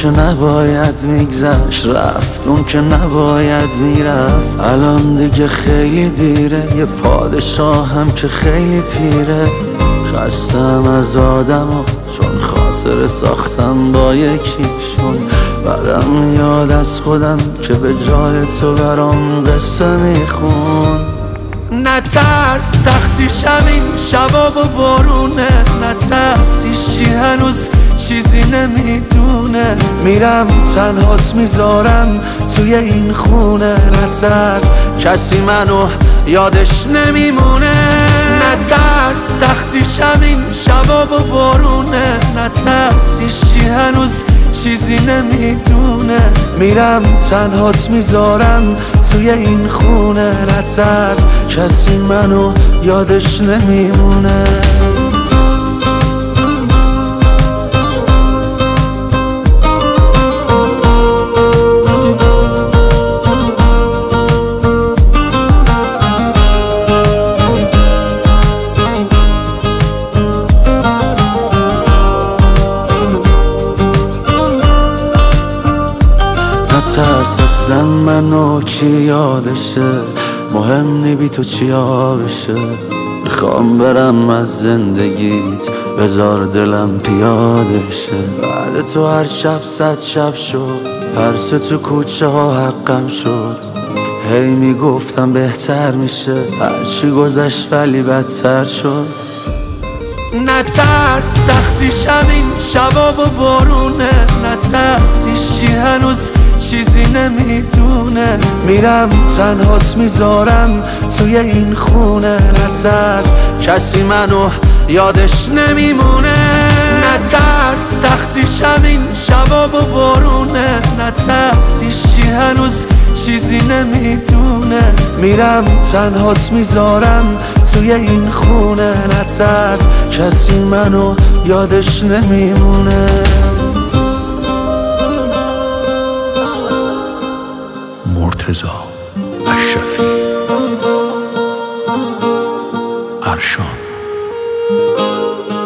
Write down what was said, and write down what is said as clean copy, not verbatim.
که نباید میگذشت، رفت اون که نباید میرفت. الان دیگه خیلی دیره، یه پادشاهم که خیلی پیره. خستم از آدما چون خاطر ساختم با یکیشون. بعدم میاد از خودم که به جای تو برام قصه میخون. نترس سختیش همین شبا و بارونه، نترس هیچی هنوز چیزی نمیدونه. میرم تنهات میذارم توی این خونه، نترس کسی منو یادش نمیمونه. نترس سختیش همین شبا و بارونه، نترس هیچی هنوز چیزی نمیدونه. میرم تنهات میذارم توی این خونه، نترس کسی منو یادش نمیمونه. نترس اصلا منو کی یادشه، مهم نی بی تو چیا بشه. میخوام برم از زندگیت، بذار دلم پیاده شه. بعد تو هر شب 100 شب شد، ترس تو کوچه ها حقم شد. هی میگفتم بهتر میشه، هرچی گذشت ولی بدتر شد. نترس سختیش همین شبا و بارونه، نترس هیچی هنوز چیزی نمیدونه. میرم تنهات میذارم توی این خونه، نترس کسی منو یادش نمیمونه. نترس سختیش همین شبا و بارونه، نترس هیچی هنوز چیزی نمیدونه. میرم تنهات میذارم توی این خونه، نترس کسی منو یادش نمیمونه. مرتضی اشرفی، ارشان.